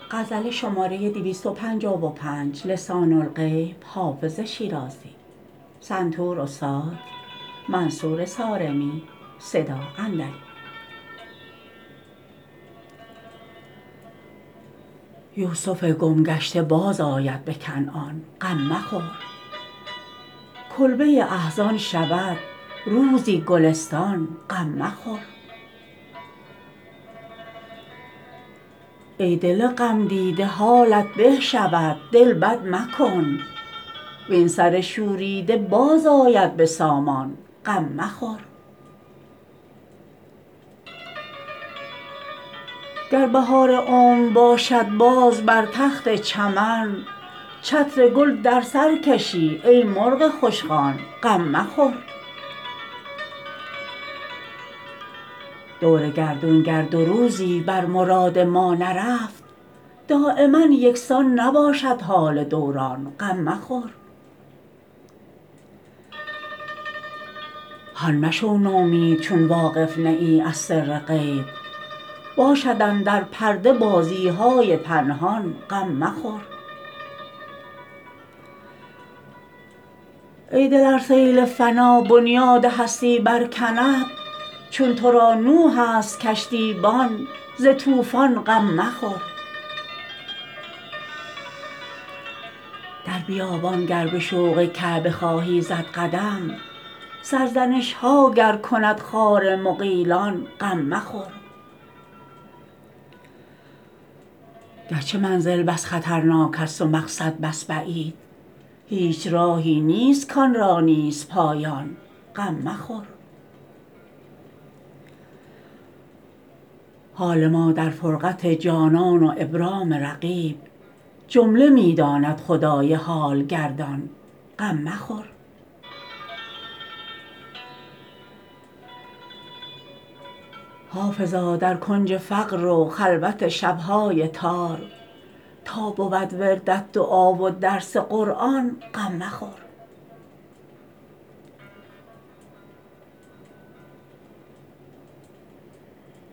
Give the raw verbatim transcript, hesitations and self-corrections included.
غزل شماره دویست و پنجاه و پنج لسان الغیب حافظ شیرازی سنتور استاد منصور صارمی صدا اندری یوسف گم گشته باز آید به کنعان غم مخور کلبه احزان شود روزی گلستان غم مخور ای دل غمدیده حالت به شود دل بد مکن وین سر شوریده باز آید به سامان غم مخور گر بهار عمر باشد باز بر تخت چمن چتر گل در سر کشی ای مرغ خوشخوان غم مخور دور گردون گر دو روزی بر مراد ما نرفت دایما یکسان نباشد حال دوران غم مخور هان مشو نومید چون واقف نه ای از سر غیب باشد اندر پرده بازی های پنهان غم مخور ای دل ار سیل فنا بنیاد هستی برکند چون تو را نوح است کشتیبان ز طوفان غم مخور در بیابان گر به شوق کعبه خواهی زد قدم سرزنش ها گر کند خار مغیلان غم مخور گرچه منزل بس خطرناک است و مقصد بس بعید هیچ راهی نیست کان را نیست پایان غم مخور حال ما در فرقت جانان و ابرام رقیب جمله می داند خدای حال گردان غم مخور حافظا در کنج فقر و خلوت شب های تار تا بود وردت دعا و درس قرآن غم مخور